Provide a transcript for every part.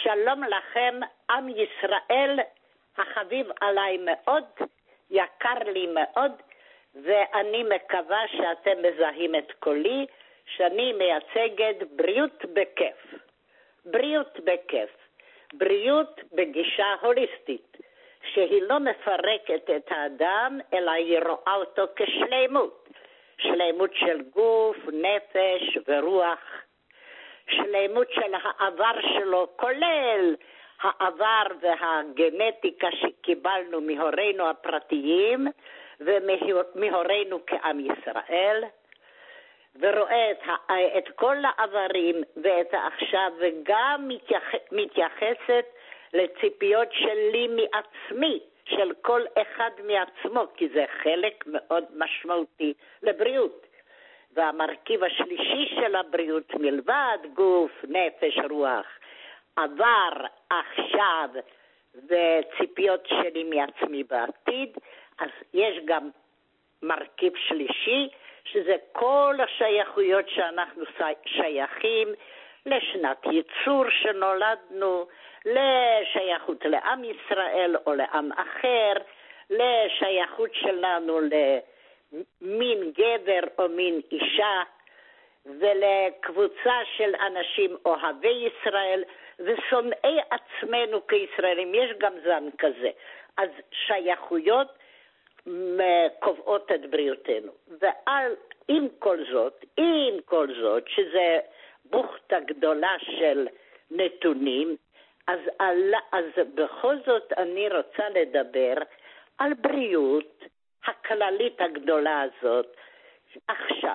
שלום לכם, עם ישראל החביב עליי מאוד, יקר לי מאוד, ואני מקווה שאתם מזהים את קולי, שאני מייצגת בריאות בכיף. בריאות בכיף. בריאות בגישה הוליסטית, שהיא לא מפרקת את האדם, אלא היא רואה אותו כשלמות. שלמות של גוף, נפש ורוח. שלמות של העבר שלו, כולל העבר והגנטיקה שקיבלנו מהורינו הפרטיים ומהורינו כעם ישראל, ורואה את כל העברים ואת העכשיו, וגם מתייחסת לציפיות שלי מעצמי, של כל אחד מעצמו, כי זה חלק מאוד משמעותי לבריאות. והמרכיב השלישי של הבריאות, מלבד גוף, נפש, רוח, עבר, עכשיו וציפיות שלי מעצמי בעתיד, אז יש גם מרכיב שלישי, שזה כל השייכויות שאנחנו שייכים, לשנת ייצור שנולדנו, לשייכות לעם ישראל או לעם אחר, לשייכות שלנו למין גבר או מין אישה, ולקבוצה של אנשים אוהבי ישראל ושונאי עצמנו כישראלים. יש גם זן כזה. אז שייכויות קובעות את בריאותנו. ועם כל זאת, שזה בוכתה גדולה של נתונים, אז בכל זאת אני רוצה לדבר על בריאות הכללית הגדולה הזאת עכשיו.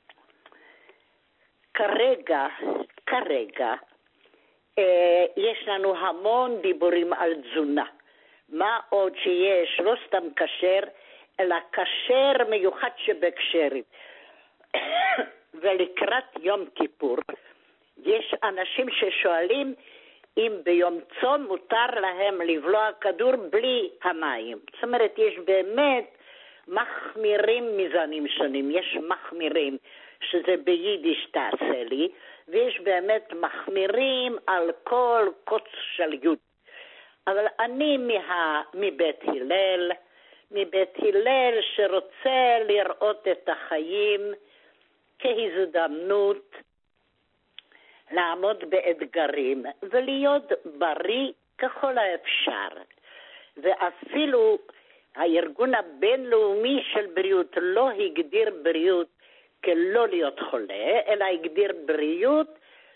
כרגע יש לנו המון דיבורים על תזונה. מה עוד שיש, לא סתם כשר, אלא כשר מיוחד שבקשרים. ולקראת יום כיפור, יש אנשים ששואלים אם ביום צום מותר להם לבלוע כדור בלי המים. זאת אומרת, יש באמת מחמירים מזנים שונים. יש מחמירים שזה ביידיש תעשה לי, ויש באמת מחמירים על כל קוץ של יוד. אבל אני מבית הלל שרוצה לראות את החיים כהזדמנות לעמוד באתגרים ולהיות בריא ככל האפשר. ואפילו הארגון הבינלאומי של בריאות לא הגדיר בריאות כלא להיות חולה, אלא הגדיר בריאות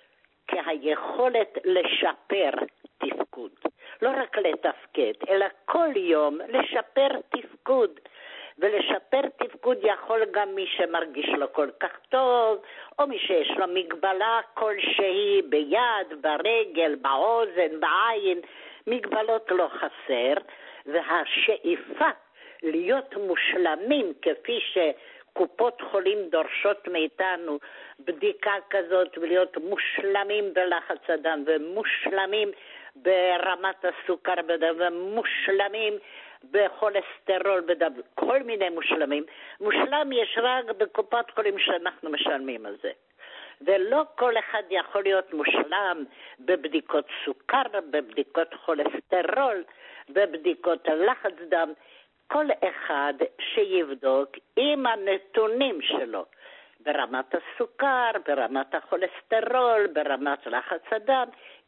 כהיכולת לשפר תפקוד. לא רק לתפקד, אלא כל יום לשפר תפקוד. ולשפר תפקוד יכול גם מי שמרגיש לו כל כך טוב, או מי שיש לו מגבלה כלשהי ביד, ברגל, באוזן, בעין, מגבלות לא חסר, והשאיפה להיות מושלמים כפי שקופות חולים דורשות מאיתנו בדיקה כזאת, ולהיות מושלמים בלחץ הדם ומושלמים ברמת הסוכר בדם ומושלמים בכולסטרול בדם, כל מיני מושלמים. מושלם יש רק בקופת חולים שאנחנו משלמים על זה. ולא כל אחד יכול להיות מושלם בבדיקות סוכר, בבדיקות כולסטרול, בבדיקות לחץ דם. כל אחד שיבדוק עם הנתונים שלו, ברמת הסוכר, ברמת הכולסטרול, ברמת לחץ הדם,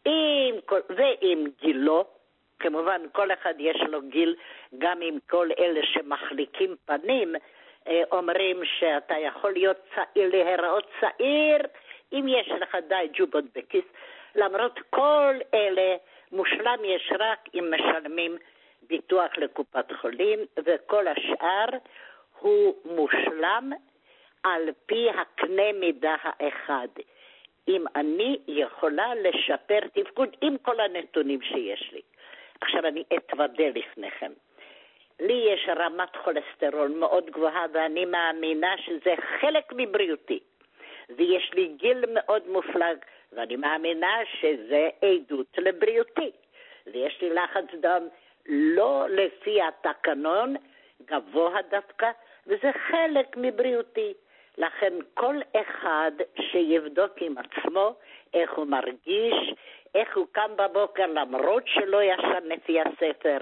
ועם גילו. כמובן כל אחד יש לו גיל, גם עם כל אלה שמחליקים פנים, אומרים שאתה יכול להיראות צעיר אם יש לך די ג'ובות בכיס. למרות כל אלה מושלם יש רק אם משלמים ביטוח לקופת חולים, וכל השאר הוא מושלם על פי הקנה מידה האחד. אם אני יכולה לשפר תפקוד עם כל הנתונים שיש לי. עכשיו אני אתוודה לפניכם. לי יש רמת כולסטרול מאוד גבוהה, ואני מאמינה שזה חלק מבריאותי. ויש לי גיל מאוד מופלג, ואני מאמינה שזה עדות לבריאותי. ויש לי לחץ דם לא לפי התקנון, גבוה דווקא, וזה חלק מבריאותי. לכן כל אחד שיבדוק עם עצמו איך הוא מרגיש, איך הוא קם בבוקר למרות שלא ישן לפי הספר,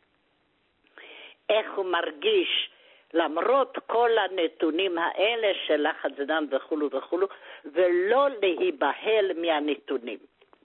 איך הוא מרגיש למרות כל הנתונים האלה של לחץ דם וכולו וכולו, ולא להיבהל מהנתונים.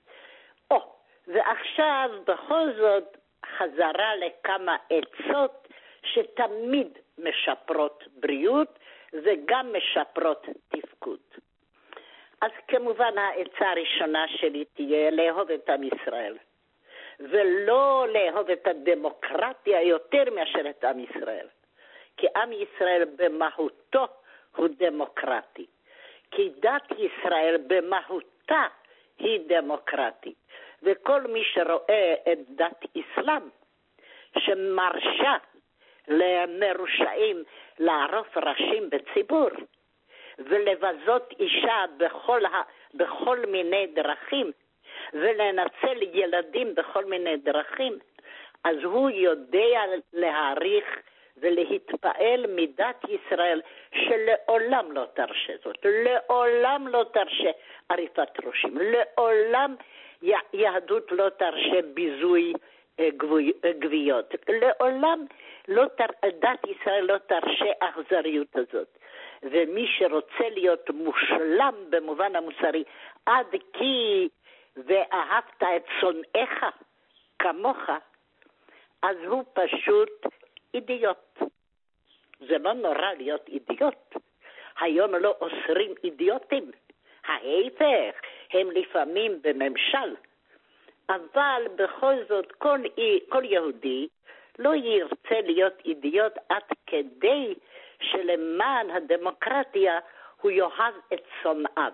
ועכשיו בכל זאת חזרה לכמה עצות שתמיד משפרות בריאות וגם משפרות תפקוד. אז כמובן העצה הראשונה שלי תהיה לאהוב את עם ישראל, ולא לאהוב את הדמוקרטיה יותר מאשר את עם ישראל. כי עם ישראל במהותו הוא דמוקרטי. כי דת ישראל במהותה היא דמוקרטית. וכל מי שרואה את דת אסלאם שמרשה למרושעים לערוף ראשים בציבור ולבזות אישה בכל מיני דרכים ולנצל ילדים בכל מיני דרכים, אז הוא יודע להעריך ולהתפעל מדת ישראל שלעולם לא תרשה זאת, לעולם לא תרשה עריפת ראשים, לעולם יהדות לא תרשה ביזוי גוויות, לעולם דת ישראל לא תרשה אכזריות הזאת. ומי שרוצה להיות מושלם במובן המוסרי, עד כי ואהבת את שונאיך כמוך, אז הוא פשוט אידיוט. זה לא נורא להיות אידיוט. היום לא אוסרים אידיוטים. ההפך, הם לפעמים בממשל. אבל בכל זאת כל יהודי לא ירצה להיות אידיוט עד כדי שלמען הדמוקרטיה הוא יאהב את שונאיו.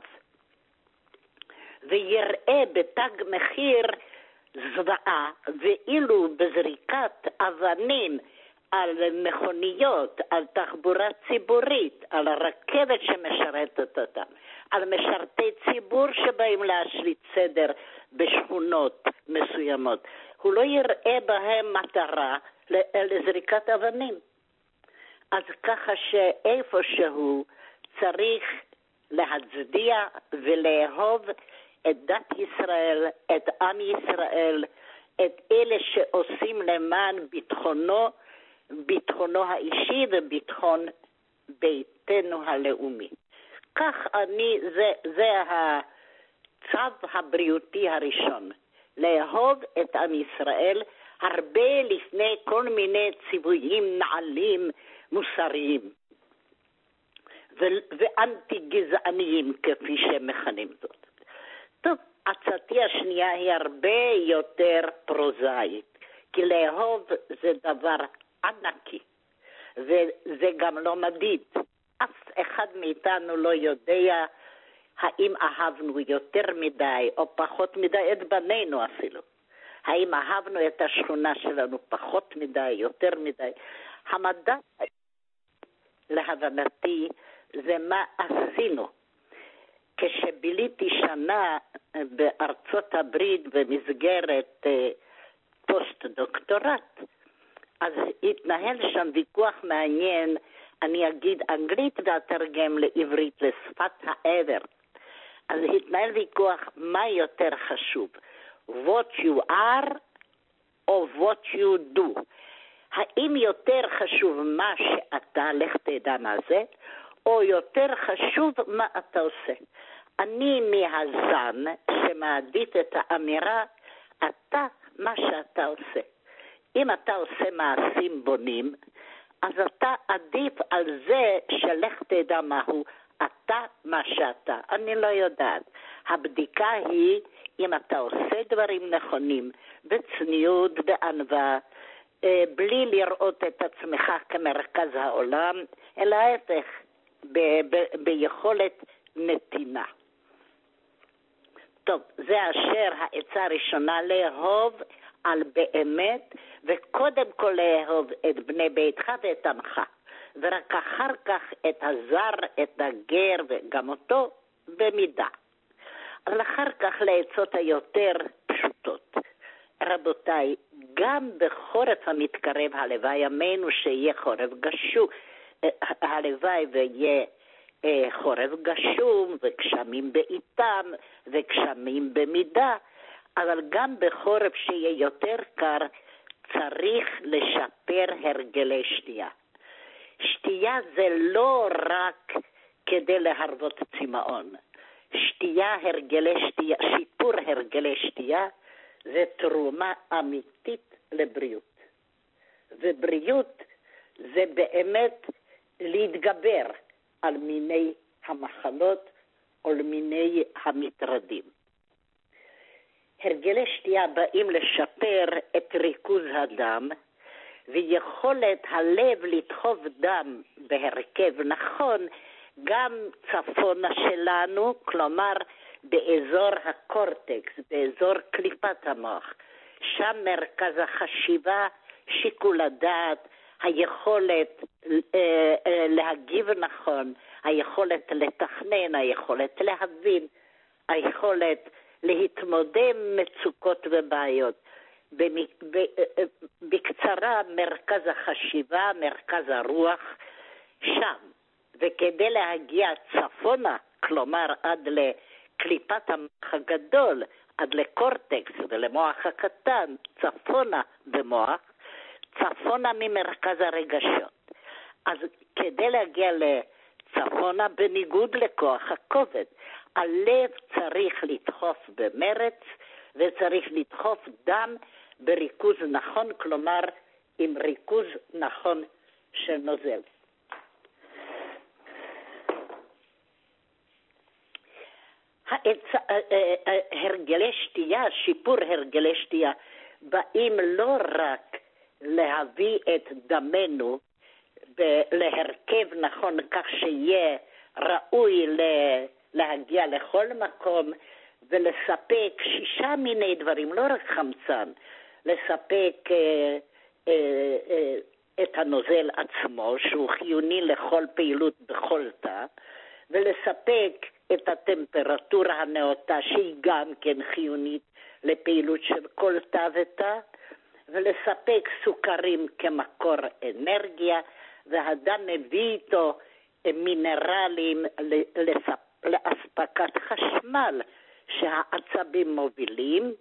ויראה בתג מחיר זוועה, ואילו בזריקת אבנים על מכוניות, על תחבורה ציבורית, על הרכבת שמשרתת אותם, על משרתי ציבור שבאים להשליט סדר בשכונות מסוימות, הוא לא יראה בהם מטרה לזריקת אבנים. אז ככה שאיפה שהוא צריך להצדיע ולאהוב את דת ישראל, את עם ישראל, את אלה שעושים למען ביטחונו האישי וביטחון ביתנו הלאומי. כך זה הצו הבריאותי הראשון, לאהוב את עם ישראל הרבה לפני כל מיני ציוויים נעלים מוסריים ואנטי גזעניים כפי שמכנים זאת. טוב, הצעתי השנייה היא הרבה יותר פרוזאית, כי לאהוב זה דבר ענקי וזה גם לא מדיד. אף אחד מאיתנו לא יודע האם אהבנו יותר מדי או פחות מדי את בנינו אפילו. האם אהבנו את השכונה שלנו פחות מדי, יותר מדי. המדע להבנתי זה מה עשינו. כשביליתי שנה בארצות הברית במסגרת פוסט דוקטורט, אז התנהל שם ויכוח מעניין, אני אגיד אנגלית ואתרגם לעברית לשפת העבר. אז התנהל ויכוח מה יותר חשוב, what you are או what you do. האם יותר חשוב מה שאתה, לך תדע מה זה, או יותר חשוב מה אתה עושה. אני מהזן שמעדיף את האמירה, אתה מה שאתה עושה. אם אתה עושה מעשים בונים, אז אתה עדיף על זה שלך תדע מהו, אתה מה שאתה. אני לא יודעת. הבדיקה היא אם אתה עושה דברים נכונים, בצניעות, בענווה, בלי לראות את עצמך כמרכז העולם, אלא ההפך, ביכולת נתינה. טוב, זה אשר העצה הראשונה, לאהוב על באמת, וקודם כל לאהוב את בני ביתך ואת עמך, ורק אחר כך את הזר, את הגר וגם אותו במידה. אבל אחר כך לעצות היותר פשוטות. רבותיי, גם בחורף המתקרב, הלוואי ימינו שיהיה חורף גשום, הלוואי ויהיה חורף גשום וגשמים בעיתם וגשמים במידה, אבל גם בחורף שיהיה יותר קר, צריך לשפר הרגלי שתייה. שתייה זה לא רק כדי להרוות צמאון. שיפור הרגלי שתייה, זה תרומה אמיתית לבריאות. ובריאות זה באמת להתגבר על מיני המחלות או למיני המטרדים. הרגלי שתייה באים לשפר את ריכוז הדם, ויכולת הלב לדחוף דם בהרכב נכון, גם צפונה שלנו, כלומר באזור הקורטקס, באזור קליפת המוח. שם מרכז החשיבה, שיקול הדעת, היכולת להגיב נכון, היכולת לתכנן, היכולת להבין, היכולת להתמודד עם מצוקות ובעיות. בקצרה, מרכז החשיבה, מרכז הרוח, שם. וכדי להגיע צפונה, כלומר עד לקליפת המוח הגדול, עד לקורטקס ולמוח הקטן, צפונה במוח, צפונה ממרכז הרגשות. אז כדי להגיע לצפונה, בניגוד לכוח הכובד, הלב צריך לדחוף במרץ, וצריך לדחוף דם בריכוז נכון, כלומר עם ריכוז נכון של נוזל. הרגלי שתייה, שיפור הרגלי שתייה, באים לא רק להביא את דמנו להרכב נכון, כך שיהיה ראוי להגיע לכל מקום, ולספק 6 מיני דברים, לא רק חמצן, לספק את הנוזל עצמו, שהוא חיוני לכל פעילות בכל תא, ולספק את הטמפרטורה הנאותה, שהיא גם כן חיונית לפעילות של כל תא ותא, ולספק סוכרים כמקור אנרגיה, והדם מביא איתו מינרלים לאספקת חשמל שהעצבים מובילים,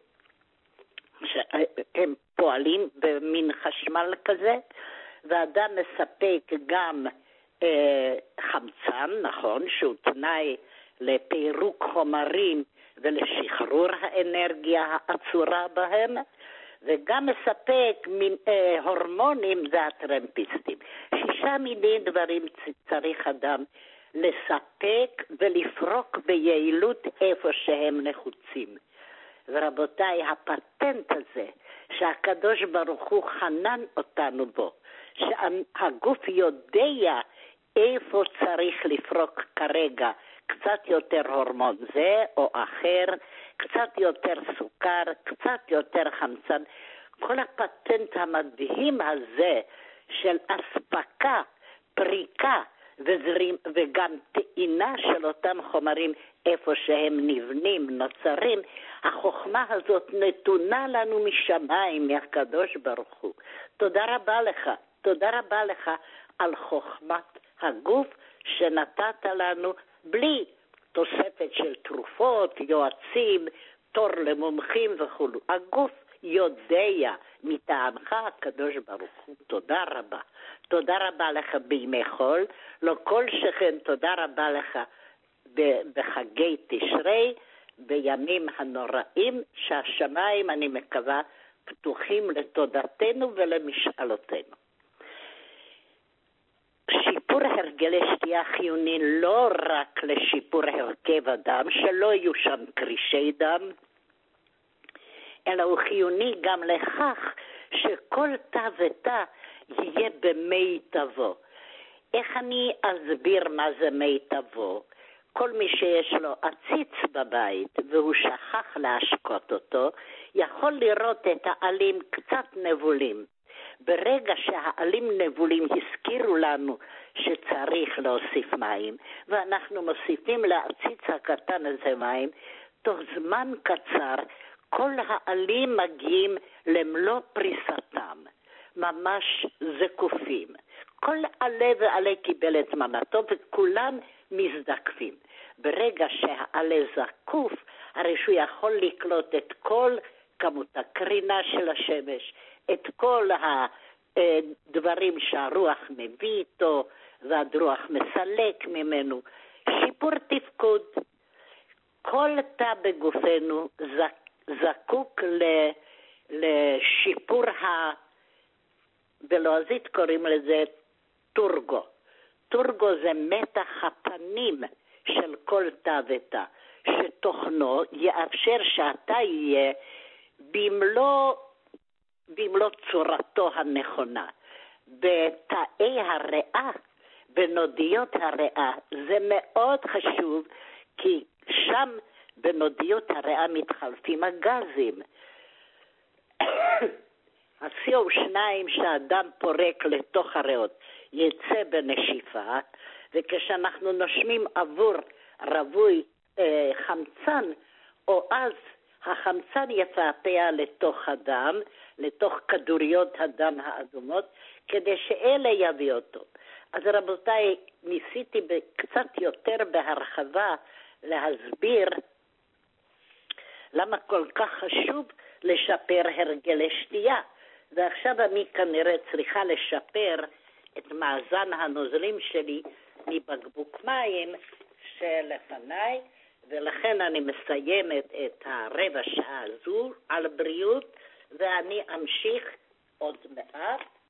שהם פועלים במין חשמל כזה, והדם מספק גם חמצן, נכון, שהוא תנאי לפירוק חומרים ולשחרור האנרגיה העצורה בהם, וגם מספק הורמונים והטרמפיסטים. 6 מיני דברים צריך אדם לספק ולפרוק ביעילות איפה שהם נחוצים. ורבותיי, הפטנט הזה שהקדוש ברוך הוא חנן אותנו בו, שהגוף יודע איפה צריך לפרוק כרגע קצת יותר הורמון זה או אחר, קצת יותר סוכר, קצת יותר חמצן. כל הפטנט המדהים הזה של אספקה, פריקה וגם טעינה של אותם חומרים איפה שהם נבנים, נוצרים, החוכמה הזאת נתונה לנו משמיים, מהקדוש ברוך הוא. תודה רבה לך, תודה רבה לך על חוכמת הגוף שנתת לנו בלי תוספת של תרופות, יועצים, תור למומחים וכו'. הגוף יודע מטעמך הקדוש ברוך הוא. תודה רבה. תודה רבה לך בימי חול, לא כל שכן תודה רבה לך בחגי תשרי, בימים הנוראים שהשמיים אני מקווה פתוחים לתודתנו ולמשאלותינו. שיפור הרגלי שתייה חיוני לא רק לשיפור הרכב הדם, שלא יהיו שם קרישי דם, אלא הוא חיוני גם לכך שכל תא ותא יהיה במיטבו. איך אני אסביר מה זה מיטבו? כל מי שיש לו עציץ בבית והוא שכח להשקות אותו, יכול לראות את העלים קצת נבולים. ברגע שהעלים נבולים הזכירו לנו שצריך להוסיף מים, ואנחנו מוסיפים לעציץ הקטן הזה מים, תוך זמן קצר כל העלים מגיעים למלוא פריסתם, ממש זקופים. כל עלה ועלה קיבל את מנתו וכולם מזדקפים. ברגע שהעלה זקוף, הרי שהוא יכול לקלוט את כל כמות הקרינה של השמש, את כל הדברים שהרוח מביא איתו, והרוח מסלק ממנו. שיפור תפקוד. כל תא בגופנו זקוק לשיפור בלועזית קוראים לזה טורגו. טורגו זה מתח הפנים של כל תא ותא, שתוכנו יאפשר שהתא יהיה במלוא צורתו הנכונה. בתאי הריאה, בנודיות הריאה, זה מאוד חשוב, כי שם בנודיות הריאה מתחלפים הגזים. ה-CO2 שהאדם פורק לתוך הריאות יצא בנשיפה, וכשאנחנו נושמים עבור רווי חמצן, או אז החמצן יפעפע לתוך הדם, לתוך כדוריות הדם האדומות, כדי שאלה יביא אותו. אז רבותיי, ניסיתי קצת יותר בהרחבה להסביר למה כל כך חשוב לשפר הרגלי שתייה. ועכשיו אני כנראה צריכה לשפר את מאזן הנוזלים שלי מבקבוק מים שלפניי, ולכן אני מסיימת את הרבע שעה הזו על בריאות, ואני אמשיך עוד מעט.